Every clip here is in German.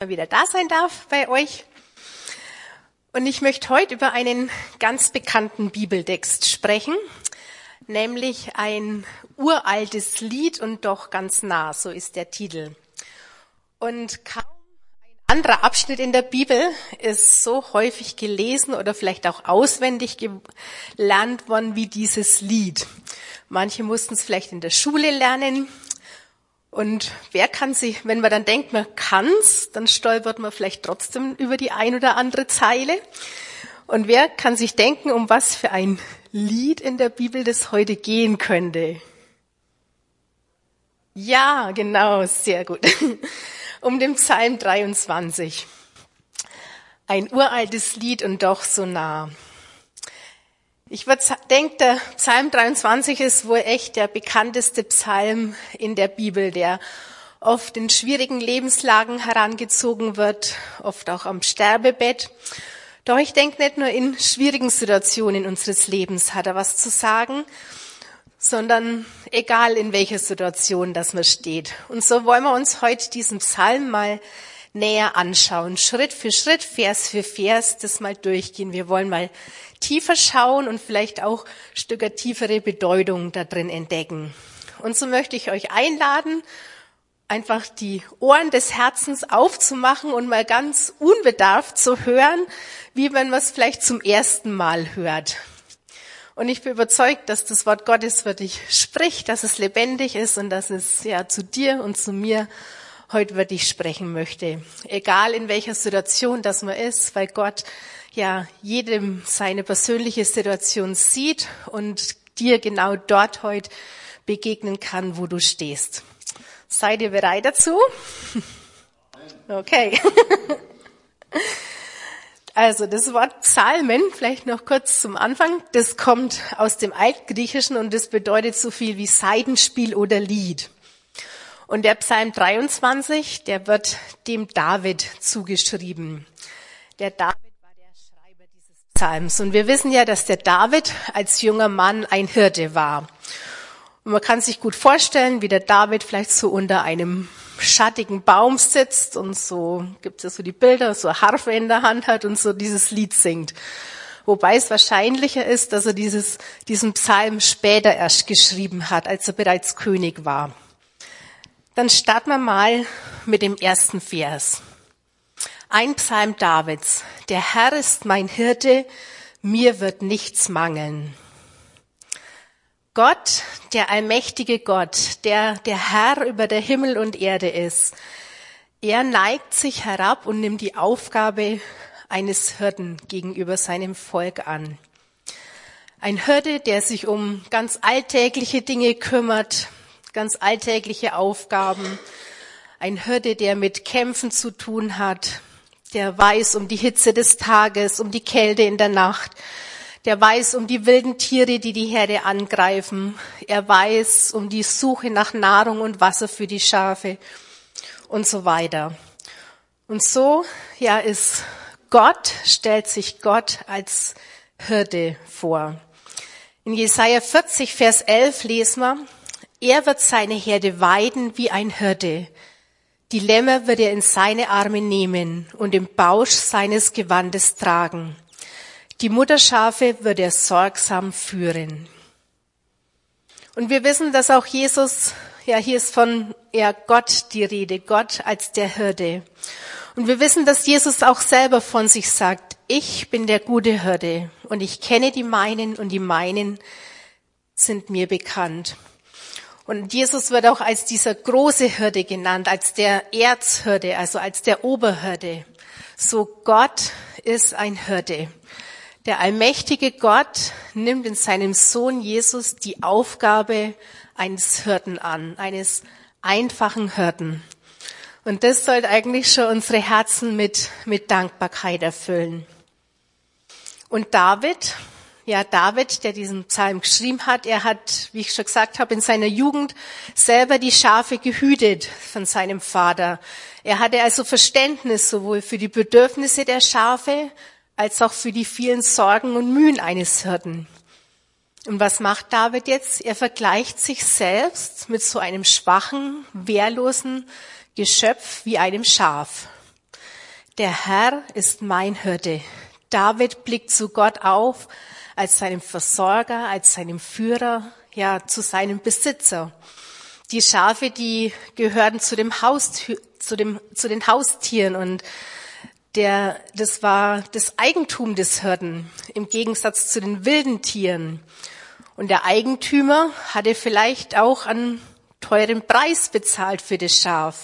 wieder da sein darf bei euch. Und ich möchte heute über einen ganz bekannten Bibeltext sprechen, nämlich ein uraltes Lied und doch ganz nah, so ist der Titel. Und kaum ein anderer Abschnitt in der Bibel ist so häufig gelesen oder vielleicht auch auswendig gelernt worden wie dieses Lied. Manche mussten es vielleicht in der Schule lernen. Und wer kann sich, wenn man dann denkt, man kann's, dann stolpert man vielleicht trotzdem über die ein oder andere Zeile. Und wer kann sich denken, um was für ein Lied in der Bibel das heute gehen könnte? Ja, genau, sehr gut. Um den Psalm 23. Ein uraltes Lied und doch so nah. Ich denke, der Psalm 23 ist wohl echt der bekannteste Psalm in der Bibel, der oft in schwierigen Lebenslagen herangezogen wird, oft auch am Sterbebett. Doch ich denke, nicht nur in schwierigen Situationen unseres Lebens hat er was zu sagen, sondern egal in welcher Situation das man steht. Und so wollen wir uns heute diesen Psalm mal näher anschauen, Schritt für Schritt, Vers für Vers, das mal durchgehen. Wir wollen mal tiefer schauen und vielleicht auch ein Stück tiefere Bedeutung da drin entdecken. Und so möchte ich euch einladen, einfach die Ohren des Herzens aufzumachen und mal ganz unbedarft zu hören, wie wenn man es vielleicht zum ersten Mal hört. Und ich bin überzeugt, dass das Wort Gottes wirklich spricht, dass es lebendig ist und dass es ja zu dir und zu mir heute wirklich sprechen möchte. Egal in welcher Situation das man ist, weil Gott ja jedem seine persönliche Situation sieht und dir genau dort heute begegnen kann, wo du stehst. Seid ihr bereit dazu? Okay. Also das Wort Psalmen, vielleicht noch kurz zum Anfang, das kommt aus dem Altgriechischen und das bedeutet so viel wie Saitenspiel oder Lied. Und der Psalm 23, der wird dem David zugeschrieben. Der David war der Schreiber dieses Psalms. Und wir wissen ja, dass der David als junger Mann ein Hirte war. Und man kann sich gut vorstellen, wie der David vielleicht so unter einem schattigen Baum sitzt und so, gibt es ja so die Bilder, so eine Harfe in der Hand hat und so dieses Lied singt. Wobei es wahrscheinlicher ist, dass er diesen Psalm später erst geschrieben hat, als er bereits König war. Dann starten wir mal mit dem ersten Vers. Ein Psalm Davids. Der Herr ist mein Hirte, mir wird nichts mangeln. Gott, der allmächtige Gott, der Herr über der Himmel und Erde ist, er neigt sich herab und nimmt die Aufgabe eines Hirten gegenüber seinem Volk an. Ein Hirte, der sich um ganz alltägliche Dinge kümmert, ganz alltägliche Aufgaben. Ein Hirte, der mit Kämpfen zu tun hat, der weiß um die Hitze des Tages, um die Kälte in der Nacht. Der weiß um die wilden Tiere, die die Herde angreifen. Er weiß um die Suche nach Nahrung und Wasser für die Schafe und so weiter. Und so, ja, stellt sich Gott als Hirte vor. In Jesaja 40, Vers 11 lesen wir, er wird seine Herde weiden wie ein Hirte. Die Lämmer wird er in seine Arme nehmen und im Bausch seines Gewandes tragen. Die Mutterschafe wird er sorgsam führen. Und wir wissen, dass auch Jesus, ja, hier ist von Gott die Rede, Gott als der Hirte. Und wir wissen, dass Jesus auch selber von sich sagt, ich bin der gute Hirte und ich kenne die meinen und die meinen sind mir bekannt. Und Jesus wird auch als dieser große Hirte genannt, als der Erzhirte, also als der Oberhirte. So Gott ist ein Hirte. Der allmächtige Gott nimmt in seinem Sohn Jesus die Aufgabe eines Hirten an, eines einfachen Hirten. Und das sollte eigentlich schon unsere Herzen mit Dankbarkeit erfüllen. Und David, der diesen Psalm geschrieben hat, er hat, wie ich schon gesagt habe, in seiner Jugend selber die Schafe gehütet von seinem Vater. Er hatte also Verständnis sowohl für die Bedürfnisse der Schafe als auch für die vielen Sorgen und Mühen eines Hirten. Und was macht David jetzt? Er vergleicht sich selbst mit so einem schwachen, wehrlosen Geschöpf wie einem Schaf. Der Herr ist mein Hirte. David blickt zu Gott auf als seinem Versorger, als seinem Führer, ja, zu seinem Besitzer. Die Schafe, die gehörten zu den Haustieren und das war das Eigentum des Hirten im Gegensatz zu den wilden Tieren. Und der Eigentümer hatte vielleicht auch einen teuren Preis bezahlt für das Schaf.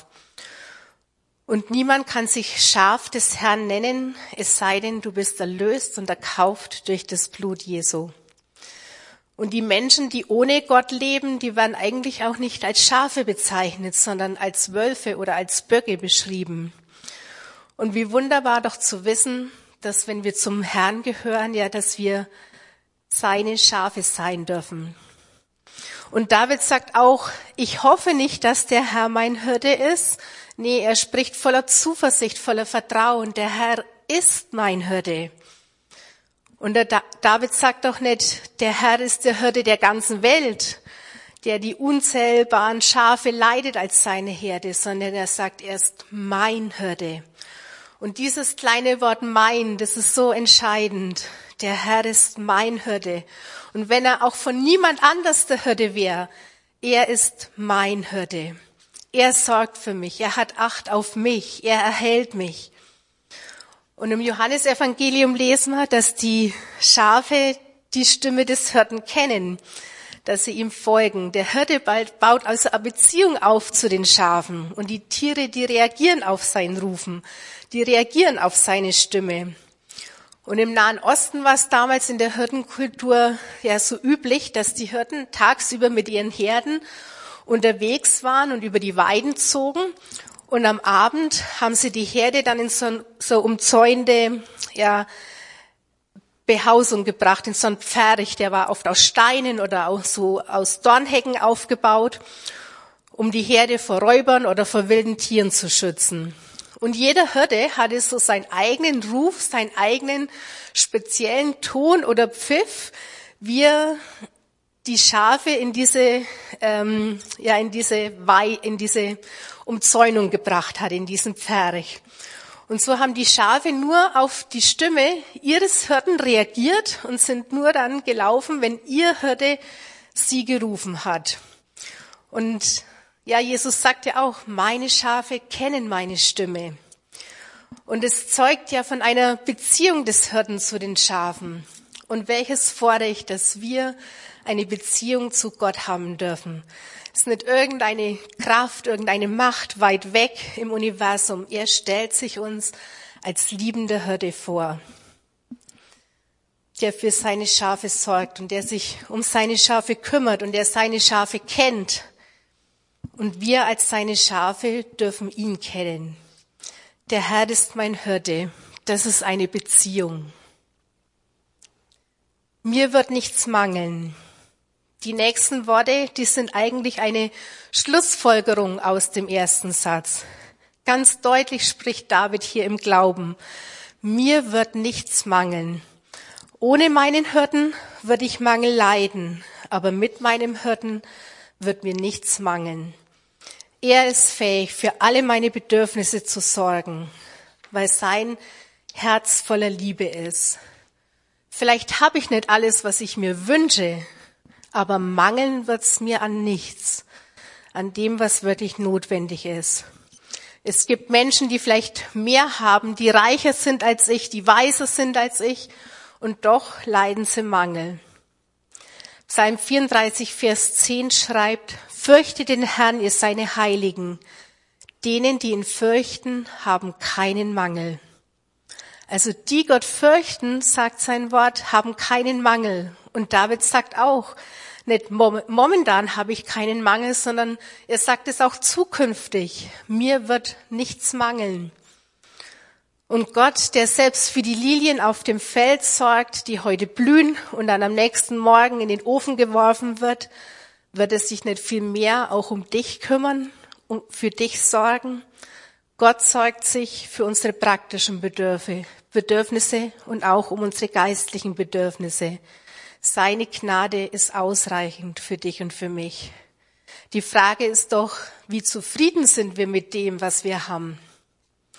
Und niemand kann sich Schaf des Herrn nennen, es sei denn, du bist erlöst und erkauft durch das Blut Jesu. Und die Menschen, die ohne Gott leben, die werden eigentlich auch nicht als Schafe bezeichnet, sondern als Wölfe oder als Böcke beschrieben. Und wie wunderbar doch zu wissen, dass wenn wir zum Herrn gehören, ja, dass wir seine Schafe sein dürfen. Und David sagt auch, ich hoffe nicht, dass der Herr mein Hirte ist. Nee, er spricht voller Zuversicht, voller Vertrauen. Der Herr ist mein Hirte. Und der David sagt doch nicht, der Herr ist der Hirte der ganzen Welt, der die unzählbaren Schafe leitet als seine Herde, sondern er sagt, er ist mein Hirte. Und dieses kleine Wort mein, das ist so entscheidend. Der Herr ist mein Hirte. Und wenn er auch von niemand anders der Hirte wäre, er ist mein Hirte. Er sorgt für mich, er hat Acht auf mich, er erhält mich. Und im Johannesevangelium lesen wir, dass die Schafe die Stimme des Hirten kennen, dass sie ihm folgen. Der Hirte baut also eine Beziehung auf zu den Schafen. Und die Tiere, die reagieren auf sein Rufen, die reagieren auf seine Stimme. Und im Nahen Osten war es damals in der Hirtenkultur ja so üblich, dass die Hirten tagsüber mit ihren Herden unterwegs waren und über die Weiden zogen. Und am Abend haben sie die Herde dann in so umzäunte Behausung gebracht, in so einen Pferch, der war oft aus Steinen oder auch so aus Dornhecken aufgebaut, um die Herde vor Räubern oder vor wilden Tieren zu schützen. Und jeder Hirte hatte so seinen eigenen Ruf, seinen eigenen speziellen Ton oder Pfiff, wie er die Schafe in diese Umzäunung gebracht hat, in diesen Pferch. Und so haben die Schafe nur auf die Stimme ihres Hirten reagiert und sind nur dann gelaufen, wenn ihr Hirte sie gerufen hat. Und ja, Jesus sagt ja auch, meine Schafe kennen meine Stimme. Und es zeugt ja von einer Beziehung des Hirten zu den Schafen. Und welches Vorrecht, dass wir eine Beziehung zu Gott haben dürfen. Es ist nicht irgendeine Kraft, irgendeine Macht weit weg im Universum. Er stellt sich uns als liebender Hirte vor, der für seine Schafe sorgt und der sich um seine Schafe kümmert und der seine Schafe kennt. Und wir als seine Schafe dürfen ihn kennen. Der Herr ist mein Hirte. Das ist eine Beziehung. Mir wird nichts mangeln. Die nächsten Worte, die sind eigentlich eine Schlussfolgerung aus dem ersten Satz. Ganz deutlich spricht David hier im Glauben. Mir wird nichts mangeln. Ohne meinen Hirten würde ich Mangel leiden, aber mit meinem Hirten wird mir nichts mangeln. Er ist fähig, für alle meine Bedürfnisse zu sorgen, weil sein Herz voller Liebe ist. Vielleicht habe ich nicht alles, was ich mir wünsche, aber mangeln wird's mir an nichts, an dem, was wirklich notwendig ist. Es gibt Menschen, die vielleicht mehr haben, die reicher sind als ich, die weiser sind als ich, und doch leiden sie Mangel. Psalm 34, Vers 10 schreibt, fürchtet den Herrn, ihr seine Heiligen. Denen, die ihn fürchten, haben keinen Mangel. Also die Gott fürchten, sagt sein Wort, haben keinen Mangel. Und David sagt auch, nicht momentan habe ich keinen Mangel, sondern er sagt es auch zukünftig. Mir wird nichts mangeln. Und Gott, der selbst für die Lilien auf dem Feld sorgt, die heute blühen und dann am nächsten Morgen in den Ofen geworfen wird es sich nicht viel mehr auch um dich kümmern und für dich sorgen? Gott sorgt sich für unsere praktischen Bedürfnisse und auch um unsere geistlichen Bedürfnisse. Seine Gnade ist ausreichend für dich und für mich. Die Frage ist doch, wie zufrieden sind wir mit dem, was wir haben?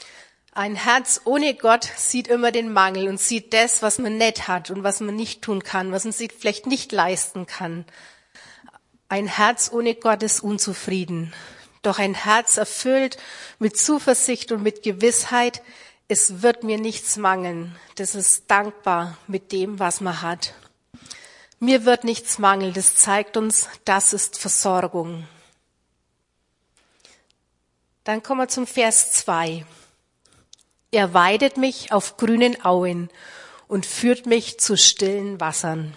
Ein Herz ohne Gott sieht immer den Mangel und sieht das, was man nicht hat und was man nicht tun kann, was man sich vielleicht nicht leisten kann. Ein Herz ohne Gott ist unzufrieden. Doch ein Herz erfüllt mit Zuversicht und mit Gewissheit, es wird mir nichts mangeln. Das ist dankbar mit dem, was man hat. Mir wird nichts mangeln. Das zeigt uns, das ist Versorgung. Dann kommen wir zum Vers 2. Er weidet mich auf grünen Auen und führt mich zu stillen Wassern.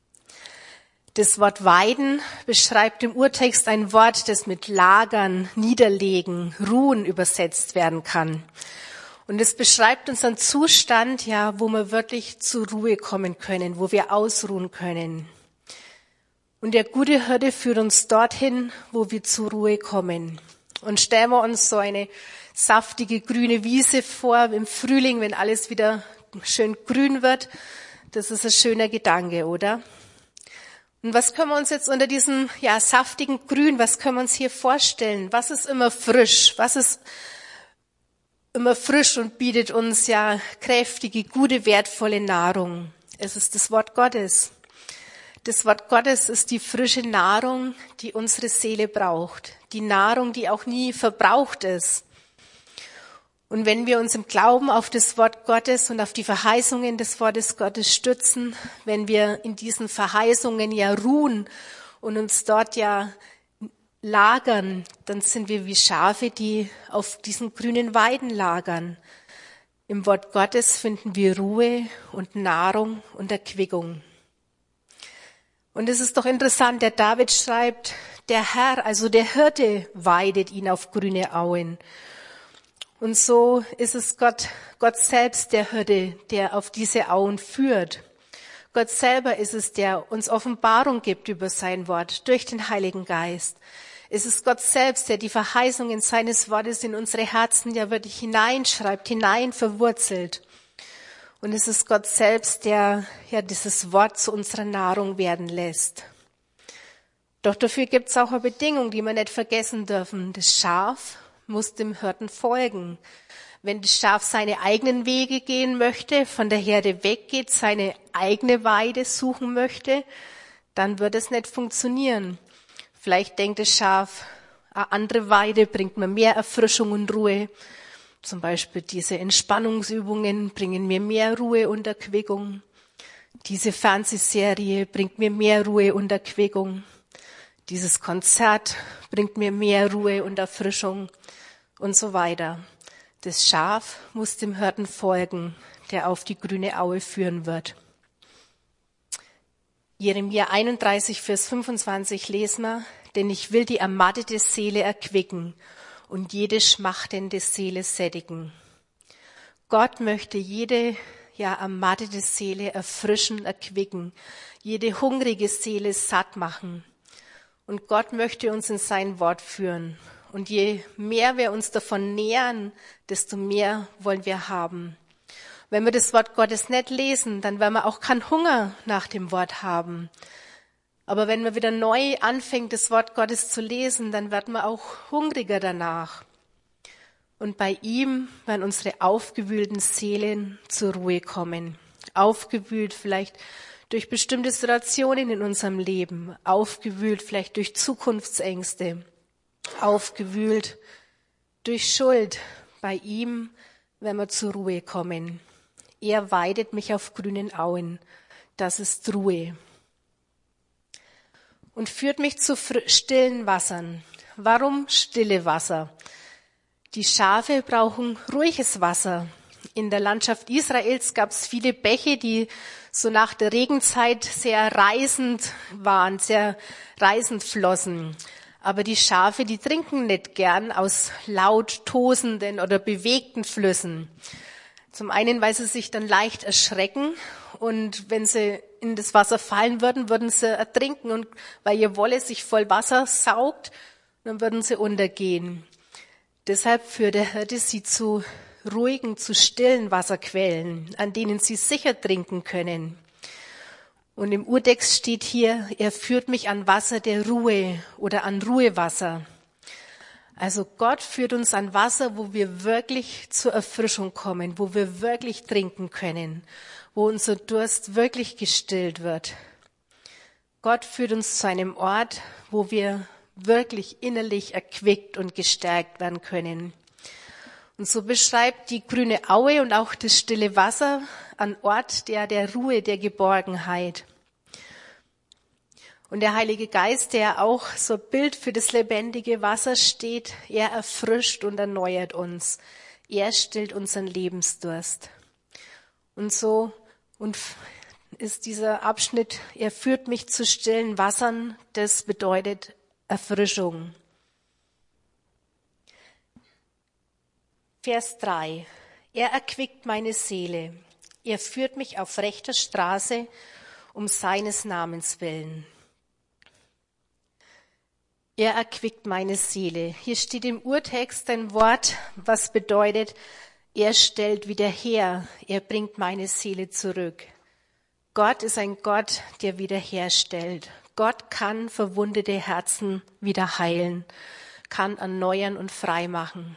Das Wort weiden beschreibt im Urtext ein Wort, das mit lagern, niederlegen, ruhen übersetzt werden kann. Und es beschreibt unseren Zustand, ja, wo wir wirklich zur Ruhe kommen können, wo wir ausruhen können. Und der gute Hirte führt uns dorthin, wo wir zur Ruhe kommen. Und stellen wir uns so eine saftige grüne Wiese vor im Frühling, wenn alles wieder schön grün wird. Das ist ein schöner Gedanke, oder? Und was können wir uns jetzt unter diesem saftigen Grün, was können wir uns hier vorstellen? Was ist immer frisch? Was ist immer frisch und bietet uns kräftige, gute, wertvolle Nahrung? Es ist das Wort Gottes. Das Wort Gottes ist die frische Nahrung, die unsere Seele braucht. Die Nahrung, die auch nie verbraucht ist. Und wenn wir uns im Glauben auf das Wort Gottes und auf die Verheißungen des Wortes Gottes stützen, wenn wir in diesen Verheißungen ruhen und uns dort lagern, dann sind wir wie Schafe, die auf diesen grünen Weiden lagern. Im Wort Gottes finden wir Ruhe und Nahrung und Erquickung. Und es ist doch interessant, der David schreibt, der Herr, also der Hirte, weidet ihn auf grüne Auen. Und so ist es Gott selbst, der Hirte, der auf diese Auen führt. Gott selber ist es, der uns Offenbarung gibt über sein Wort durch den Heiligen Geist. Es ist Gott selbst, der die Verheißungen seines Wortes in unsere Herzen wirklich hineinschreibt, hinein verwurzelt. Und es ist Gott selbst, der dieses Wort zu unserer Nahrung werden lässt. Doch dafür gibt es auch eine Bedingung, die wir nicht vergessen dürfen. Das Schaf muss dem Hirten folgen. Wenn das Schaf seine eigenen Wege gehen möchte, von der Herde weggeht, seine eigene Weide suchen möchte, dann wird es nicht funktionieren. Vielleicht denkt das Schaf, eine andere Weide bringt mir mehr Erfrischung und Ruhe. Zum Beispiel diese Entspannungsübungen bringen mir mehr Ruhe und Erquickung. Diese Fernsehserie bringt mir mehr Ruhe und Erquickung. Dieses Konzert bringt mir mehr Ruhe und Erfrischung und so weiter. Das Schaf muss dem Hirten folgen, der auf die grüne Aue führen wird. Jeremia 31, Vers 25 lesen wir, denn ich will die ermattete Seele erquicken und jede schmachtende Seele sättigen. Gott möchte jede ermattete Seele erfrischen, erquicken, jede hungrige Seele satt machen. Und Gott möchte uns in sein Wort führen. Und je mehr wir uns davon nähern, desto mehr wollen wir haben. Wenn wir das Wort Gottes nicht lesen, dann werden wir auch keinen Hunger nach dem Wort haben. Aber wenn man wieder neu anfängt, das Wort Gottes zu lesen, dann wird man auch hungriger danach. Und bei ihm werden unsere aufgewühlten Seelen zur Ruhe kommen. Aufgewühlt vielleicht durch bestimmte Situationen in unserem Leben, aufgewühlt vielleicht durch Zukunftsängste, aufgewühlt durch Schuld. Bei ihm werden wir zur Ruhe kommen. Er weidet mich auf grünen Auen. Das ist Ruhe. Und führt mich zu stillen Wassern. Warum stille Wasser? Die Schafe brauchen ruhiges Wasser. In der Landschaft Israels gab es viele Bäche, die so nach der Regenzeit sehr reißend waren, sehr reißend flossen. Aber die Schafe, die trinken nicht gern aus laut tosenden oder bewegten Flüssen. Zum einen, weil sie sich dann leicht erschrecken und wenn sie in das Wasser fallen würden, würden sie ertrinken und weil ihr Wolle sich voll Wasser saugt, dann würden sie untergehen. Deshalb führt der Hirte sie zu ruhigen, zu stillen Wasserquellen, an denen sie sicher trinken können. Und im Urtext steht hier, er führt mich an Wasser der Ruhe oder an Ruhewasser. Also Gott führt uns an Wasser, wo wir wirklich zur Erfrischung kommen, wo wir wirklich trinken können, wo unser Durst wirklich gestillt wird. Gott führt uns zu einem Ort, wo wir wirklich innerlich erquickt und gestärkt werden können. Und so beschreibt die grüne Aue und auch das stille Wasser einen Ort der Ruhe, der Geborgenheit. Und der Heilige Geist, der auch so ein Bild für das lebendige Wasser steht, er erfrischt und erneuert uns. Er stillt unseren Lebensdurst. Und so ist dieser Abschnitt, er führt mich zu stillen Wassern, das bedeutet Erfrischung. Vers 3. Er erquickt meine Seele. Er führt mich auf rechter Straße um seines Namens willen. Er erquickt meine Seele. Hier steht im Urtext ein Wort, was bedeutet, er stellt wieder her, er bringt meine Seele zurück. Gott ist ein Gott, der wiederherstellt. Gott kann verwundete Herzen wieder heilen, kann erneuern und frei machen.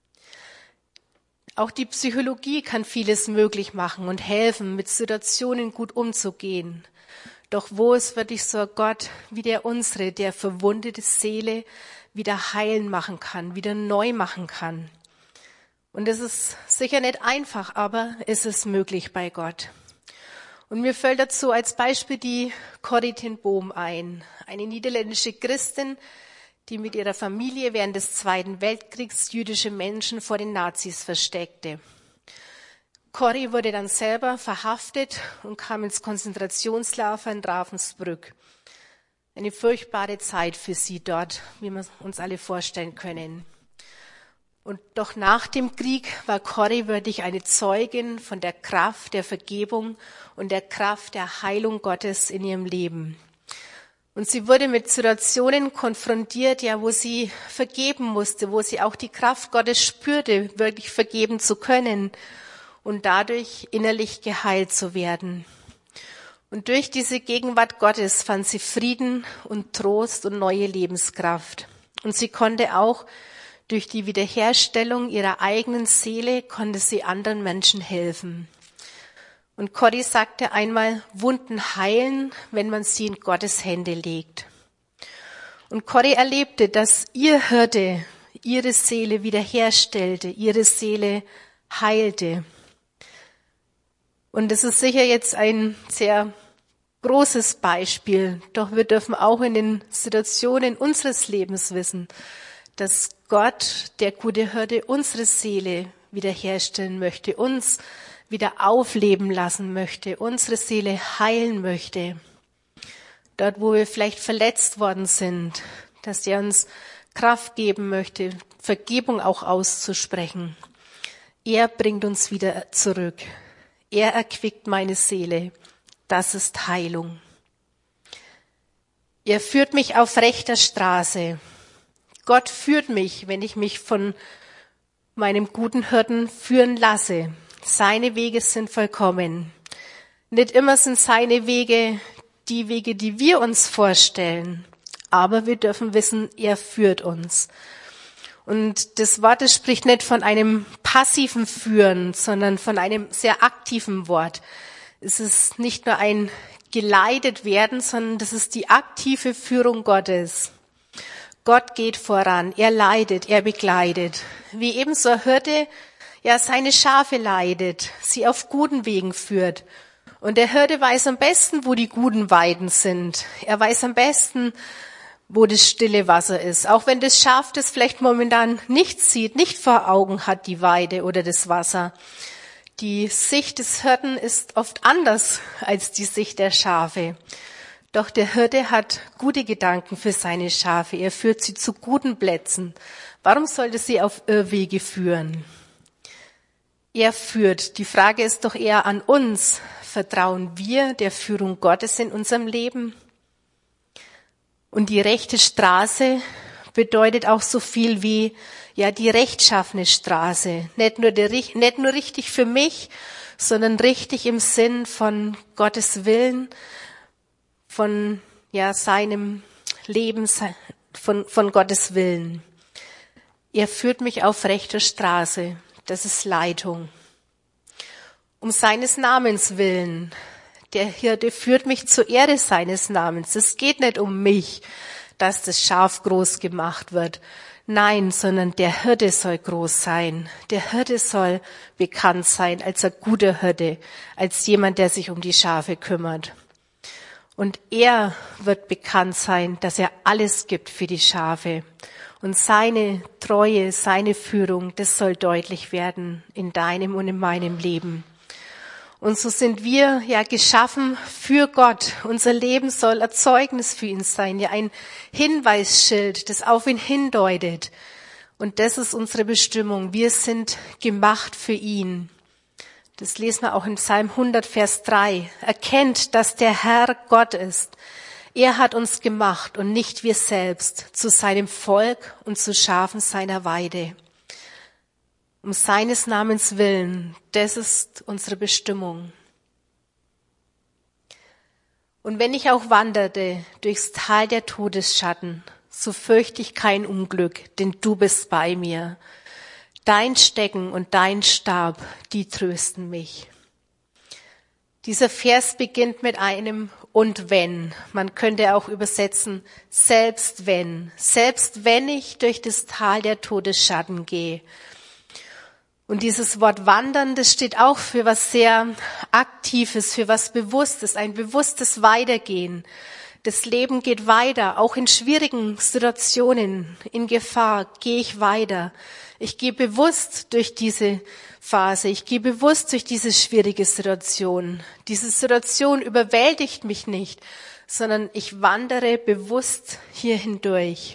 Auch die Psychologie kann vieles möglich machen und helfen, mit Situationen gut umzugehen. Doch wo ist wirklich so ein Gott wie der unsere, der verwundete Seele wieder heilen machen kann, wieder neu machen kann? Und es ist sicher nicht einfach, aber es ist möglich bei Gott. Und mir fällt dazu als Beispiel die Corrie ten Boom ein, eine niederländische Christin, die mit ihrer Familie während des Zweiten Weltkriegs jüdische Menschen vor den Nazis versteckte. Corrie wurde dann selber verhaftet und kam ins Konzentrationslager in Ravensbrück. Eine furchtbare Zeit für sie dort, wie wir uns alle vorstellen können. Und doch nach dem Krieg war Corrie wirklich eine Zeugin von der Kraft der Vergebung und der Kraft der Heilung Gottes in ihrem Leben. Und sie wurde mit Situationen konfrontiert, ja, wo sie vergeben musste, wo sie auch die Kraft Gottes spürte, wirklich vergeben zu können und dadurch innerlich geheilt zu werden. Und durch diese Gegenwart Gottes fand sie Frieden und Trost und neue Lebenskraft. Und sie konnte auch durch die Wiederherstellung ihrer eigenen Seele, konnte sie anderen Menschen helfen. Und Corrie sagte einmal, Wunden heilen, wenn man sie in Gottes Hände legt. Und Corrie erlebte, dass ihr Hirte ihre Seele wiederherstellte, ihre Seele heilte. Und das ist sicher jetzt ein sehr großes Beispiel, doch wir dürfen auch in den Situationen unseres Lebens wissen, dass Gott, der gute Hirte, unsere Seele wiederherstellen möchte, uns wieder aufleben lassen möchte, unsere Seele heilen möchte. Dort, wo wir vielleicht verletzt worden sind, dass er uns Kraft geben möchte, Vergebung auch auszusprechen. Er bringt uns wieder zurück. Er erquickt meine Seele. Das ist Heilung. Er führt mich auf rechter Straße. Gott führt mich, wenn ich mich von meinem guten Hirten führen lasse. Seine Wege sind vollkommen. Nicht immer sind seine Wege die Wege, die wir uns vorstellen. Aber wir dürfen wissen, er führt uns. Und das Wort, das spricht nicht von einem passiven Führen, sondern von einem sehr aktiven Wort. Es ist nicht nur ein geleitet werden, sondern das ist die aktive Führung Gottes. Gott geht voran, er leitet, er begleitet. Wie ebenso ein Hirte ja seine Schafe leitet, sie auf guten Wegen führt. Und der Hirte weiß am besten, wo die guten Weiden sind. Er weiß am besten, wo das stille Wasser ist. Auch wenn das Schaf das vielleicht momentan nicht sieht, nicht vor Augen hat, die Weide oder das Wasser. Die Sicht des Hirten ist oft anders als die Sicht der Schafe. Doch der Hirte hat gute Gedanken für seine Schafe. Er führt sie zu guten Plätzen. Warum sollte sie auf Irrwege führen? Er führt. Die Frage ist doch eher an uns. Vertrauen wir der Führung Gottes in unserem Leben? Und die rechte Straße bedeutet auch so viel wie, ja, die rechtschaffene Straße. Nicht nur richtig für mich, sondern richtig im Sinn von Gottes Willen, von, ja, seinem Leben, von Gottes Willen. Er führt mich auf rechter Straße. Das ist Leitung. Um seines Namens willen. Der Hirte führt mich zur Ehre seines Namens. Es geht nicht um mich, dass das Schaf groß gemacht wird. Nein, sondern der Hirte soll groß sein. Der Hirte soll bekannt sein als ein guter Hirte, als jemand, der sich um die Schafe kümmert. Und er wird bekannt sein, dass er alles gibt für die Schafe. Und seine Treue, seine Führung, das soll deutlich werden in deinem und in meinem Leben. Und so sind wir ja geschaffen für Gott. Unser Leben soll ein Zeugnis für ihn sein, ja ein Hinweisschild, das auf ihn hindeutet. Und das ist unsere Bestimmung. Wir sind gemacht für ihn. Das lesen wir auch in Psalm 100, Vers 3. Erkennt, dass der Herr Gott ist. Er hat uns gemacht und nicht wir selbst, zu seinem Volk und zu Schafen seiner Weide. Um seines Namens willen, das ist unsere Bestimmung. Und wenn ich auch wanderte durchs Tal der Todesschatten, so fürchte ich kein Unglück, denn du bist bei mir. Dein Stecken und dein Stab, die trösten mich. Dieser Vers beginnt mit einem und wenn. Man könnte auch übersetzen, selbst wenn ich durch das Tal der Todesschatten gehe. Und dieses Wort wandern, das steht auch für was sehr Aktives, für was Bewusstes, ein bewusstes Weitergehen. Das Leben geht weiter, auch in schwierigen Situationen, in Gefahr gehe ich weiter. Ich gehe bewusst durch diese Phase, ich gehe bewusst durch diese schwierige Situation. Diese Situation überwältigt mich nicht, sondern ich wandere bewusst hier hindurch.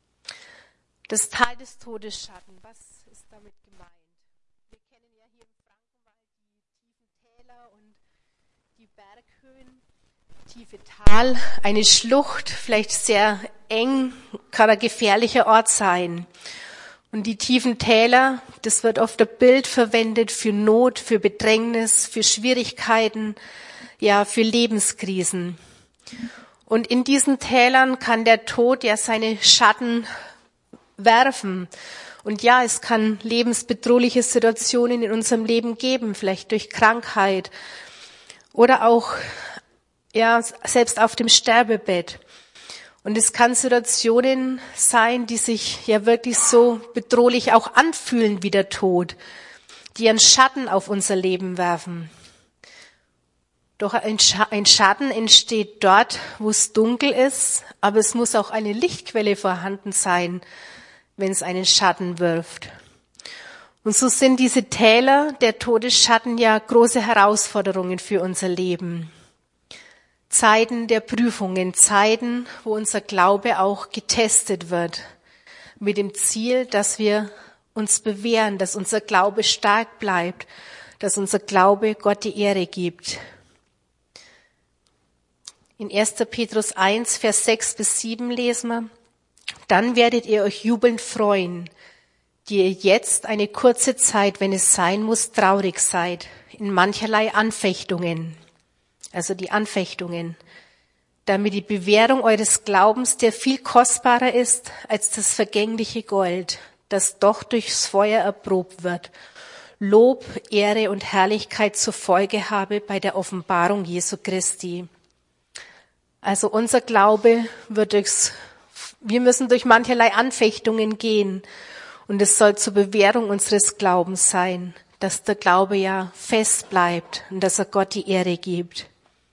Das Tal des Todesschatten, was ist damit gemeint? Wir kennen ja hier im Frankenwald die tiefen Täler und die Berghöhen. Tiefe Tal, eine Schlucht, vielleicht sehr eng, kann ein gefährlicher Ort sein. Und die tiefen Täler, das wird oft ein Bild verwendet für Not, für Bedrängnis, für Schwierigkeiten, ja, für Lebenskrisen. Und in diesen Tälern kann der Tod ja seine Schatten werfen. Und ja, es kann lebensbedrohliche Situationen in unserem Leben geben, vielleicht durch Krankheit oder auch ja, selbst auf dem Sterbebett. Und es kann Situationen sein, die sich ja wirklich so bedrohlich auch anfühlen wie der Tod, die einen Schatten auf unser Leben werfen. Doch ein Schatten entsteht dort, wo es dunkel ist, aber es muss auch eine Lichtquelle vorhanden sein, wenn es einen Schatten wirft. Und so sind diese Täler der Todesschatten ja große Herausforderungen für unser Leben. Zeiten der Prüfungen, Zeiten, wo unser Glaube auch getestet wird, mit dem Ziel, dass wir uns bewähren, dass unser Glaube stark bleibt, dass unser Glaube Gott die Ehre gibt. In 1. Petrus 1, Vers 6 bis 7 lesen wir, dann werdet ihr euch jubelnd freuen, die ihr jetzt eine kurze Zeit, wenn es sein muss, traurig seid, in mancherlei Anfechtungen. Also die Anfechtungen, damit die Bewährung eures Glaubens, der viel kostbarer ist als das vergängliche Gold, das doch durchs Feuer erprobt wird, Lob, Ehre und Herrlichkeit zur Folge habe bei der Offenbarung Jesu Christi. Also unser Glaube wir müssen durch mancherlei Anfechtungen gehen und es soll zur Bewährung unseres Glaubens sein, dass der Glaube ja fest bleibt und dass er Gott die Ehre gibt.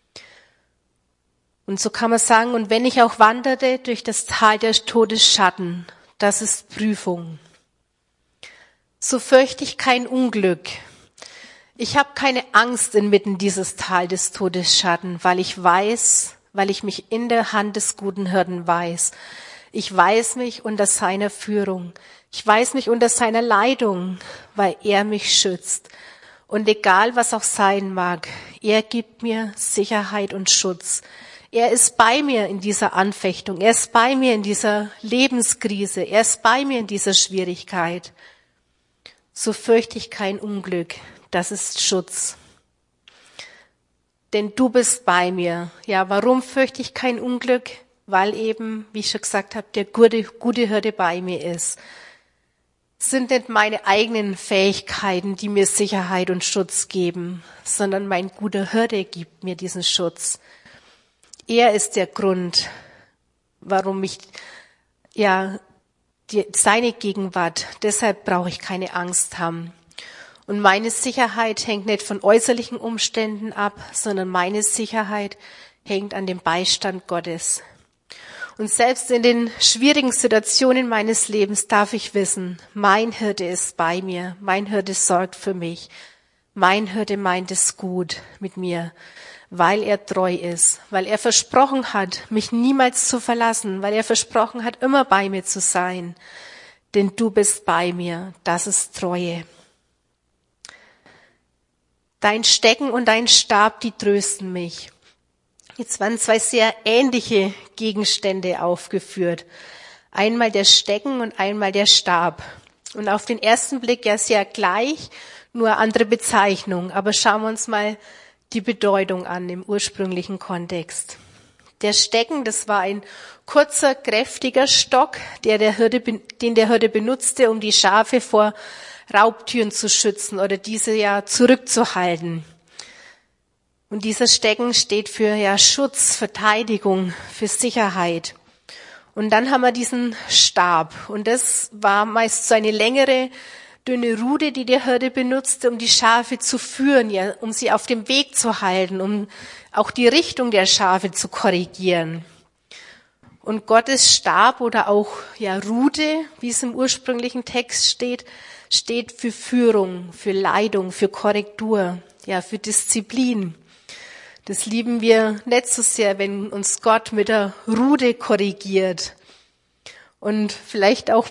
Und so kann man sagen, und wenn ich auch wanderte durch das Tal der Todesschatten, das ist Prüfung. So fürchte ich kein Unglück. Ich habe keine Angst inmitten dieses Tal des Todesschatten, weil ich mich in der Hand des guten Hirten weiß. Ich weiß mich unter seiner Führung. Ich weiß mich unter seiner Leitung, weil er mich schützt. Und egal, was auch sein mag, er gibt mir Sicherheit und Schutz. Er ist bei mir in dieser Anfechtung. Er ist bei mir in dieser Lebenskrise. Er ist bei mir in dieser Schwierigkeit. So fürchte ich kein Unglück. Das ist Schutz. Denn du bist bei mir. Ja, warum fürchte ich kein Unglück? Weil eben, wie ich schon gesagt habe, der gute Hirte bei mir ist. sind nicht meine eigenen Fähigkeiten, die mir Sicherheit und Schutz geben, sondern mein guter Hirte gibt mir diesen Schutz. Er ist der Grund, warum ich, seine Gegenwart, deshalb brauche ich keine Angst haben. Und meine Sicherheit hängt nicht von äußerlichen Umständen ab, sondern meine Sicherheit hängt an dem Beistand Gottes. Und selbst in den schwierigen Situationen meines Lebens darf ich wissen, mein Hirte ist bei mir, mein Hirte sorgt für mich, mein Hirte meint es gut mit mir, weil er treu ist, weil er versprochen hat, mich niemals zu verlassen, weil er versprochen hat, immer bei mir zu sein. Denn du bist bei mir, das ist Treue. Dein Stecken und dein Stab, die trösten mich. Jetzt waren zwei sehr ähnliche Gegenstände aufgeführt. Einmal der Stecken und einmal der Stab. Und auf den ersten Blick ja sehr gleich, nur andere Bezeichnung. Aber schauen wir uns mal die Bedeutung an im ursprünglichen Kontext. Der Stecken, das war ein kurzer, kräftiger Stock, den der Hirte benutzte, um die Schafe vor Raubtüren zu schützen oder diese ja zurückzuhalten. Und dieser Stecken steht für Schutz, Verteidigung, für Sicherheit. Und dann haben wir diesen Stab. Und das war meist so eine längere, dünne Rute, die der Hirte benutzte, um die Schafe zu führen, um sie auf dem Weg zu halten, um auch die Richtung der Schafe zu korrigieren. Und Gottes Stab oder auch Rute, wie es im ursprünglichen Text steht für Führung, für Leitung, für Korrektur, für Disziplin. Das lieben wir nicht so sehr, wenn uns Gott mit der Rute korrigiert. Und vielleicht auch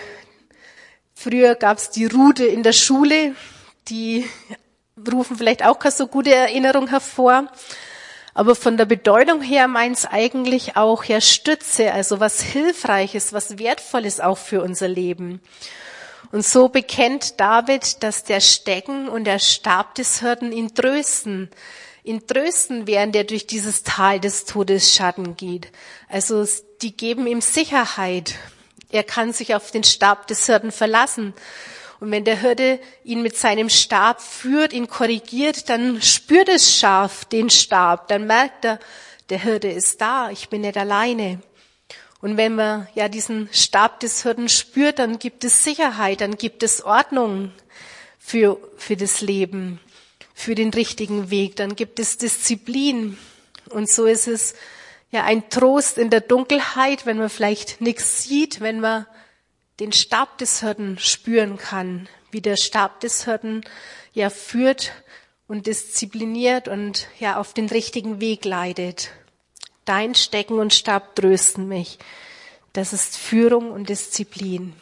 früher gab es die Rute in der Schule, die rufen vielleicht auch keine so gute Erinnerung hervor. Aber von der Bedeutung her meint es eigentlich auch Stütze, also was Hilfreiches, was Wertvolles auch für unser Leben. Und so bekennt David, dass der Stecken und der Stab des Hirten ihn trösten, während er durch dieses Tal des Todesschatten geht. Also die geben ihm Sicherheit. Er kann sich auf den Stab des Hirten verlassen. Und wenn der Hirte ihn mit seinem Stab führt, ihn korrigiert, dann spürt das Schaf den Stab. Dann merkt er, der Hirte ist da, ich bin nicht alleine. Und wenn man diesen Stab des Hirten spürt, dann gibt es Sicherheit, dann gibt es Ordnung für das Leben, für den richtigen Weg, dann gibt es Disziplin. Und so ist es ein Trost in der Dunkelheit, wenn man vielleicht nichts sieht, wenn man den Stab des Hirten spüren kann, wie der Stab des Hirten führt und diszipliniert und auf den richtigen Weg leitet. Dein Stecken und Stab trösten mich. Das ist Führung und Disziplin.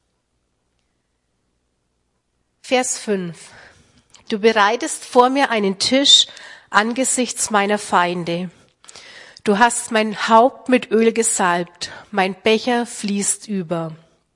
Vers 5. Du bereitest vor mir einen Tisch angesichts meiner Feinde. Du hast mein Haupt mit Öl gesalbt, mein Becher fließt über.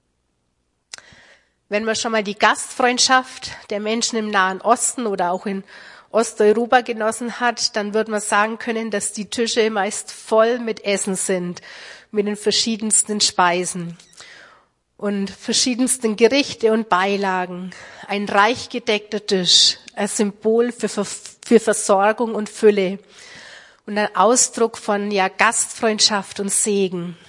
Wenn man schon mal die Gastfreundschaft der Menschen im Nahen Osten oder auch in Osteuropa genossen hat, dann wird man sagen können, dass die Tische meist voll mit Essen sind, mit den verschiedensten Speisen und verschiedensten Gerichte und Beilagen. Ein reich gedeckter Tisch, ein Symbol für Versorgung und Fülle und ein Ausdruck von Gastfreundschaft und Segen.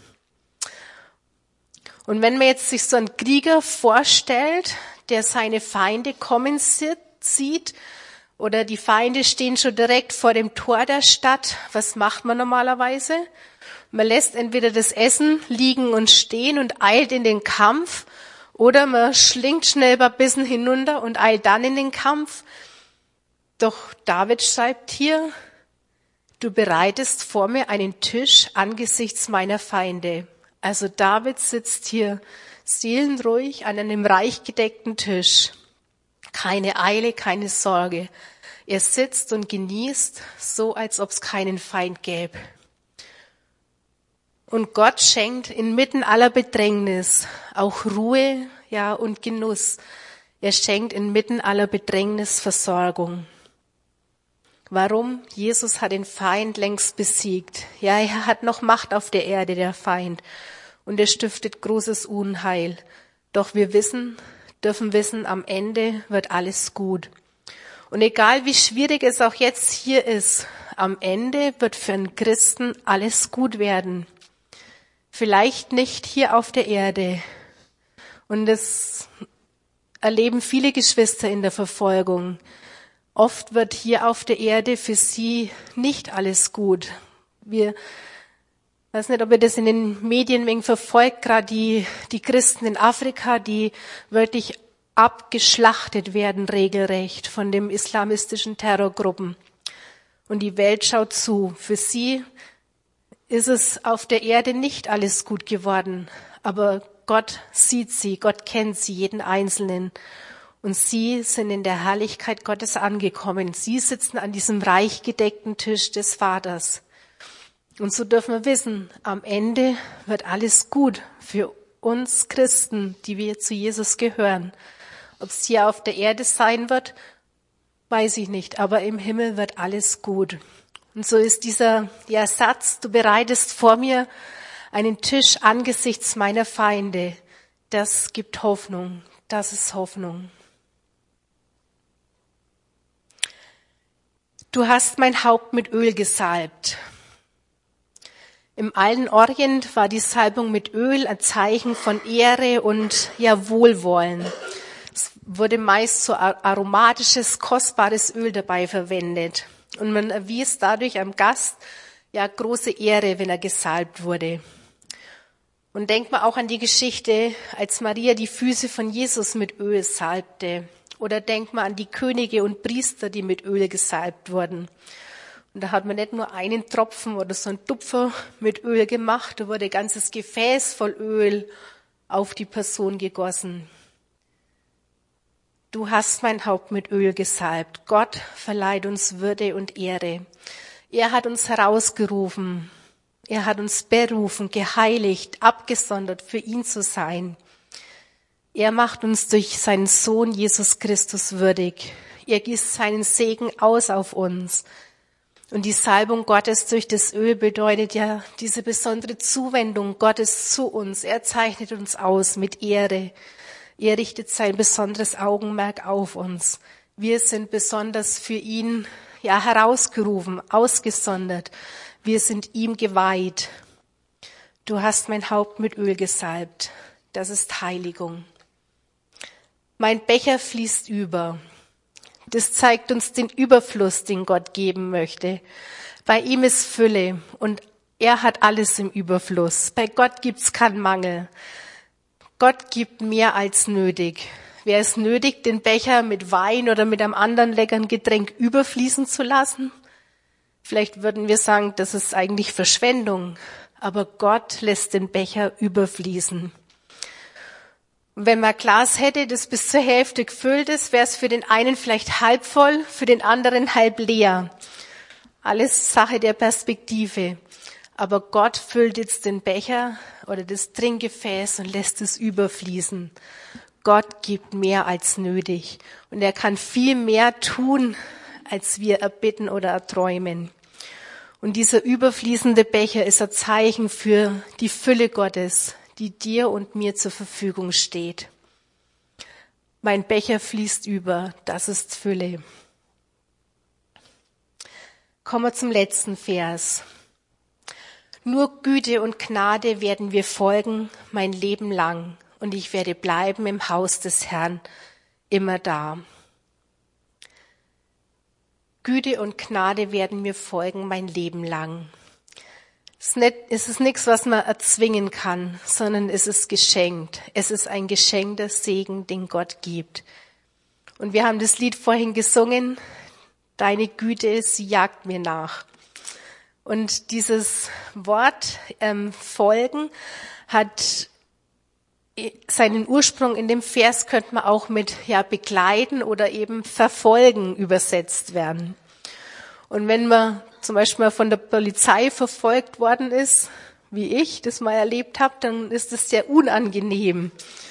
Und wenn man jetzt sich so einen Krieger vorstellt, der seine Feinde kommen sieht, oder die Feinde stehen schon direkt vor dem Tor der Stadt, was macht man normalerweise? Man lässt entweder das Essen liegen und stehen und eilt in den Kampf, oder man schlingt schnell ein bisschen hinunter und eilt dann in den Kampf. Doch David schreibt hier, du bereitest vor mir einen Tisch angesichts meiner Feinde. Also David sitzt hier seelenruhig an einem reich gedeckten Tisch. Keine Eile, keine Sorge. Er sitzt und genießt, so als ob es keinen Feind gäbe. Und Gott schenkt inmitten aller Bedrängnis auch Ruhe, und Genuss. Er schenkt inmitten aller Bedrängnis Versorgung. Warum? Jesus hat den Feind längst besiegt. Er hat noch Macht auf der Erde, der Feind. Und er stiftet großes Unheil. Doch wir dürfen wissen, am Ende wird alles gut. Und egal wie schwierig es auch jetzt hier ist, am Ende wird für einen Christen alles gut werden. Vielleicht nicht hier auf der Erde. Und das erleben viele Geschwister in der Verfolgung. Oft wird hier auf der Erde für sie nicht alles gut. Ich weiß nicht, ob ihr das in den Medien wegen verfolgt, gerade die Christen in Afrika, die wirklich abgeschlachtet werden regelrecht von den islamistischen Terrorgruppen. Und die Welt schaut zu. Für sie ist es auf der Erde nicht alles gut geworden. Aber Gott sieht sie, Gott kennt sie, jeden Einzelnen. Und sie sind in der Herrlichkeit Gottes angekommen. Sie sitzen an diesem reich gedeckten Tisch des Vaters. Und so dürfen wir wissen, am Ende wird alles gut für uns Christen, die wir zu Jesus gehören. Ob es hier auf der Erde sein wird, weiß ich nicht, aber im Himmel wird alles gut. Und so ist dieser Satz, du bereitest vor mir einen Tisch angesichts meiner Feinde, das gibt Hoffnung, das ist Hoffnung. Du hast mein Haupt mit Öl gesalbt. Im alten Orient war die Salbung mit Öl ein Zeichen von Ehre und Wohlwollen. Es wurde meist so aromatisches, kostbares Öl dabei verwendet. Und man erwies dadurch einem Gast große Ehre, wenn er gesalbt wurde. Und denkt man auch an die Geschichte, als Maria die Füße von Jesus mit Öl salbte. Oder denkt man an die Könige und Priester, die mit Öl gesalbt wurden. Und da hat man nicht nur einen Tropfen oder so einen Tupfer mit Öl gemacht, da wurde ein ganzes Gefäß voll Öl auf die Person gegossen. Du hast mein Haupt mit Öl gesalbt. Gott verleiht uns Würde und Ehre. Er hat uns herausgerufen. Er hat uns berufen, geheiligt, abgesondert, für ihn zu sein. Er macht uns durch seinen Sohn Jesus Christus würdig. Er gießt seinen Segen aus auf uns. Und die Salbung Gottes durch das Öl bedeutet diese besondere Zuwendung Gottes zu uns. Er zeichnet uns aus mit Ehre. Er richtet sein besonderes Augenmerk auf uns. Wir sind besonders für ihn herausgerufen, ausgesondert. Wir sind ihm geweiht. Du hast mein Haupt mit Öl gesalbt. Das ist Heiligung. Mein Becher fließt über. Das zeigt uns den Überfluss, den Gott geben möchte. Bei ihm ist Fülle und er hat alles im Überfluss. Bei Gott gibt's keinen Mangel. Gott gibt mehr als nötig. Wäre es nötig, den Becher mit Wein oder mit einem anderen leckeren Getränk überfließen zu lassen? Vielleicht würden wir sagen, das ist eigentlich Verschwendung. Aber Gott lässt den Becher überfließen. Und wenn man ein Glas hätte, das bis zur Hälfte gefüllt ist, wäre es für den einen vielleicht halb voll, für den anderen halb leer. Alles Sache der Perspektive. Aber Gott füllt jetzt den Becher oder das Trinkgefäß und lässt es überfließen. Gott gibt mehr als nötig. Und er kann viel mehr tun, als wir erbitten oder erträumen. Und dieser überfließende Becher ist ein Zeichen für die Fülle Gottes, die dir und mir zur Verfügung steht. Mein Becher fließt über, das ist Fülle. Kommen wir zum letzten Vers. Nur Güte und Gnade werden wir folgen mein Leben lang, und ich werde bleiben im Haus des Herrn, immer da. Güte und Gnade werden mir folgen mein Leben lang. Es ist nichts, was man erzwingen kann, sondern es ist geschenkt. Es ist ein geschenkter Segen, den Gott gibt. Und wir haben das Lied vorhin gesungen, deine Güte, sie jagt mir nach. Und dieses Wort folgen hat seinen Ursprung in dem Vers, könnte man auch mit begleiten oder eben verfolgen übersetzt werden. Und wenn man zum Beispiel mal von der Polizei verfolgt worden ist, wie ich das mal erlebt habe, dann ist es sehr unangenehm.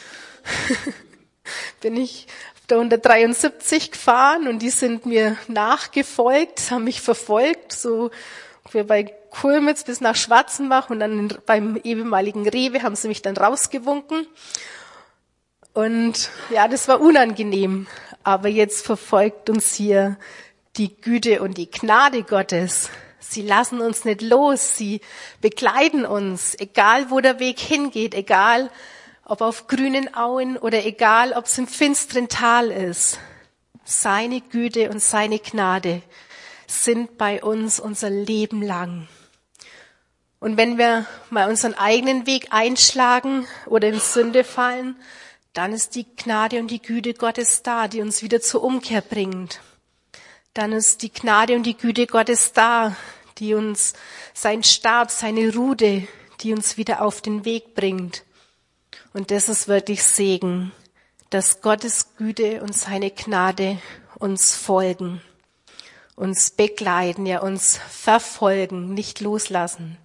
Bin ich auf der 173 gefahren und die sind mir nachgefolgt, haben mich verfolgt, so bei Kulmitz bis nach Schwarzenbach und dann beim ehemaligen Rewe haben sie mich dann rausgewunken. Und ja, das war unangenehm. Aber jetzt verfolgt uns hier die Güte und die Gnade Gottes. Sie lassen uns nicht los. Sie begleiten uns, egal wo der Weg hingeht, egal ob auf grünen Auen oder egal ob es im finsteren Tal ist. Seine Güte und seine Gnade sind bei uns unser Leben lang. Und wenn wir mal unseren eigenen Weg einschlagen oder in Sünde fallen, dann ist die Gnade und die Güte Gottes da, die uns wieder zur Umkehr bringt. Dann ist die Gnade und die Güte Gottes da, die uns sein Stab, seine Rute, die uns wieder auf den Weg bringt. Und das ist wirklich Segen, dass Gottes Güte und seine Gnade uns folgen, uns begleiten, ja uns verfolgen, nicht loslassen.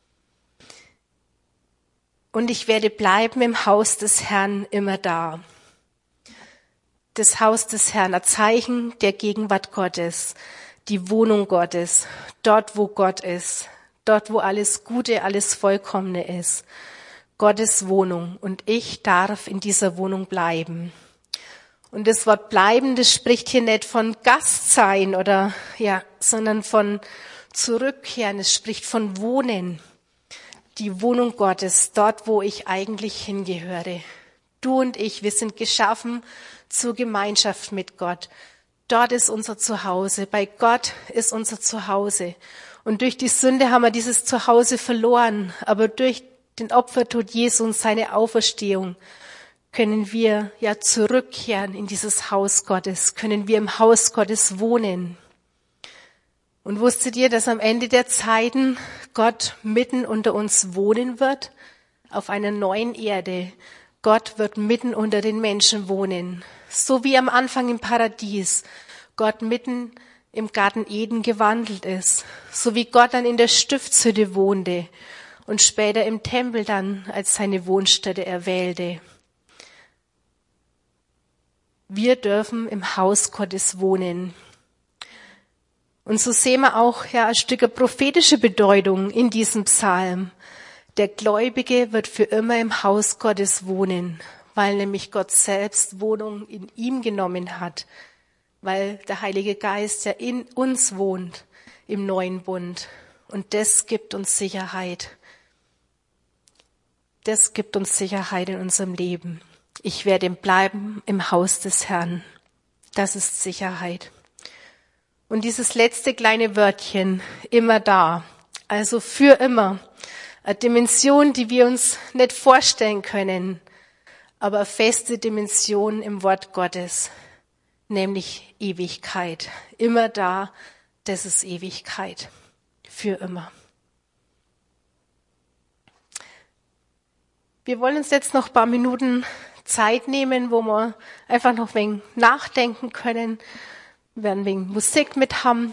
Und ich werde bleiben im Haus des Herrn immer da. Das Haus des Herrn, ein Zeichen der Gegenwart Gottes, die Wohnung Gottes, dort wo Gott ist, dort wo alles Gute, alles Vollkommene ist. Gottes Wohnung und ich darf in dieser Wohnung bleiben. Und das Wort bleiben, das spricht hier nicht von Gast sein oder sondern von zurückkehren. Es spricht von wohnen. Die Wohnung Gottes, dort wo ich eigentlich hingehöre. Du und ich, wir sind geschaffen zur Gemeinschaft mit Gott. Dort ist unser Zuhause. Bei Gott ist unser Zuhause. Und durch die Sünde haben wir dieses Zuhause verloren. Aber durch den Opfertod Jesu und seine Auferstehung können wir zurückkehren in dieses Haus Gottes, können wir im Haus Gottes wohnen. Und wusstet ihr, dass am Ende der Zeiten Gott mitten unter uns wohnen wird? Auf einer neuen Erde. Gott wird mitten unter den Menschen wohnen. So wie am Anfang im Paradies Gott mitten im Garten Eden gewandelt ist. So wie Gott dann in der Stiftshütte wohnte und später im Tempel dann als seine Wohnstätte erwählte. Wir dürfen im Haus Gottes wohnen. Und so sehen wir auch ein Stück prophetische Bedeutung in diesem Psalm. Der Gläubige wird für immer im Haus Gottes wohnen, weil nämlich Gott selbst Wohnung in ihm genommen hat, weil der Heilige Geist ja in uns wohnt im neuen Bund. Und das gibt uns Sicherheit. Das gibt uns Sicherheit in unserem Leben. Ich werde bleiben im Haus des Herrn. Das ist Sicherheit. Und dieses letzte kleine Wörtchen, immer da, also für immer, eine Dimension, die wir uns nicht vorstellen können, aber eine feste Dimension im Wort Gottes, nämlich Ewigkeit. Immer da, das ist Ewigkeit, für immer. Wir wollen uns jetzt noch ein paar Minuten Zeit nehmen, wo wir einfach noch ein wenig nachdenken können. Wir werden ein wenig Musik mit haben,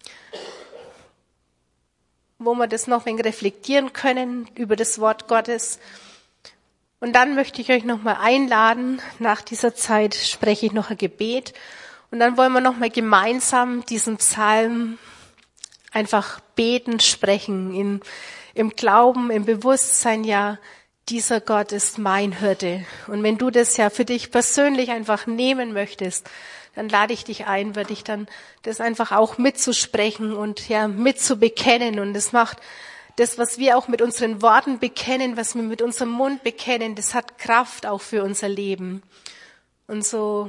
wo wir das noch ein wenig reflektieren können über das Wort Gottes. Und dann möchte ich euch nochmal einladen. Nach dieser Zeit spreche ich noch ein Gebet. Und dann wollen wir nochmal gemeinsam diesen Psalm einfach beten, sprechen, im Glauben, im Bewusstsein, ja, dieser Gott ist mein Hirte. Und wenn du das ja für dich persönlich einfach nehmen möchtest, dann lade ich dich ein, würde ich dann das einfach auch mitzusprechen und ja mitzubekennen. Und das macht das, was wir auch mit unseren Worten bekennen, was wir mit unserem Mund bekennen, das hat Kraft auch für unser Leben. Und so,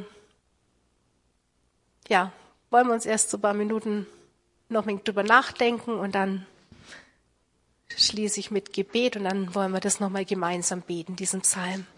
ja, wollen wir uns erst so ein paar Minuten noch ein wenig drüber nachdenken und dann schließe ich mit Gebet und dann wollen wir das nochmal gemeinsam beten, diesen Psalm.